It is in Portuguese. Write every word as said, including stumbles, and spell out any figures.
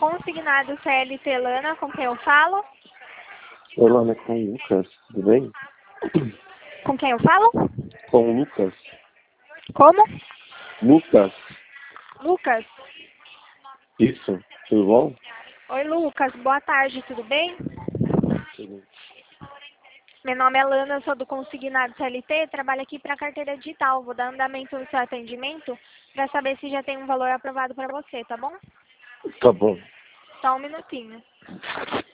Consignado C L T Lana, com quem eu falo? Oi, Lana, com o Lucas, tudo bem? Com quem eu falo? Com o Lucas. Como? Lucas, Lucas? isso, tudo bom? Oi, Lucas. Boa tarde, tudo bem? Tudo. Meu nome é Lana, sou do Consignado C L T, trabalho aqui para a carteira digital. Vou dar andamento no seu atendimento para saber se já tem um valor aprovado para você, tá bom? Tá bom. Só um minutinho.